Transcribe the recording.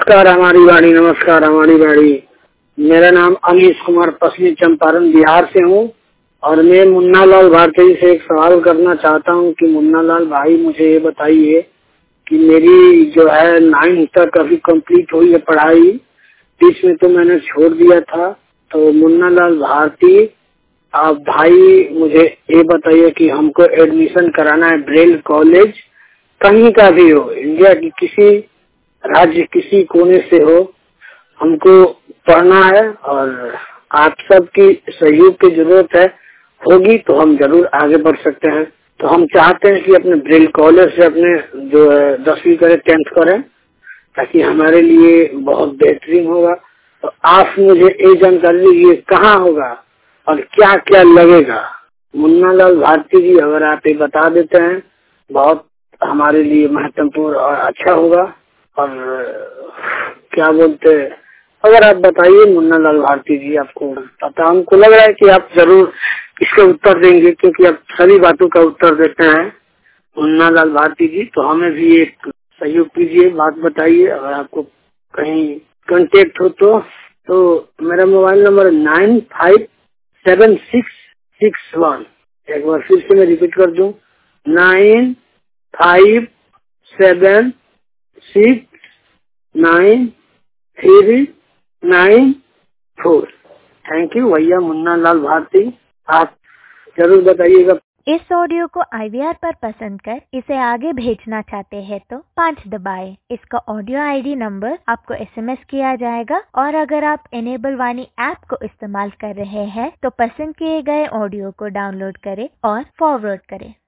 नमस्कार हमारी बाड़ी, नमस्कार हमारी बाड़ी। मेरा नाम अनीश कुमार पश्चिमी चंपारण बिहार से हूँ और मैं मुन्ना लाल भारती से एक सवाल करना चाहता हूँ कि मुन्ना लाल भाई मुझे ये बताइए कि मेरी जो है 9th तक अभी कंप्लीट हुई है पढ़ाई, बीच में तो मैंने छोड़ दिया था। तो मुन्ना लाल भारती आप भाई मुझे ये बताइए कि हमको एडमिशन कराना है ब्रेल कॉलेज, कहीं का भी हो, इंडिया की किसी राज्य किसी कोने से हो, हमको पढ़ना है और आप सबकी सहयोग की जरूरत है, होगी तो हम जरूर आगे बढ़ सकते हैं। तो हम चाहते हैं कि अपने ब्रेल कॉलेज से अपने जो 10वीं करें 10th करें, ताकि हमारे लिए बहुत बेहतरीन होगा। तो आप मुझे ये जानकारी दीजिए कहाँ होगा और क्या क्या लगेगा। मुन्ना लाल भारती जी अगर आप ये बता देते हैं बहुत हमारे लिए महत्वपूर्ण और अच्छा होगा। और क्या बोलते हैं, अगर आप बताइए मुन्ना लाल भारती जी, आपको पता, हमको लग रहा है कि आप जरूर इसका उत्तर देंगे क्योंकि आप सभी बातों का उत्तर देते हैं मुन्ना लाल भारती जी। तो हमें भी एक सहयोग कीजिए, बात बताइए अगर आपको कहीं कांटेक्ट हो तो मेरा मोबाइल नंबर 957661। एक बार फिर से मैं रिपीट कर दूं, 95769394। थैंक यू भैया मुन्ना लाल भारती, आप जरूर बताइएगा। इस ऑडियो को IVR पर पसंद कर इसे आगे भेजना चाहते हैं तो 5 दबाएं। इसका ऑडियो ID नंबर आपको SMS किया जाएगा और अगर आप इनेबल वाणी ऐप को इस्तेमाल कर रहे हैं तो पसंद किए गए ऑडियो को डाउनलोड करें और फॉरवर्ड करें।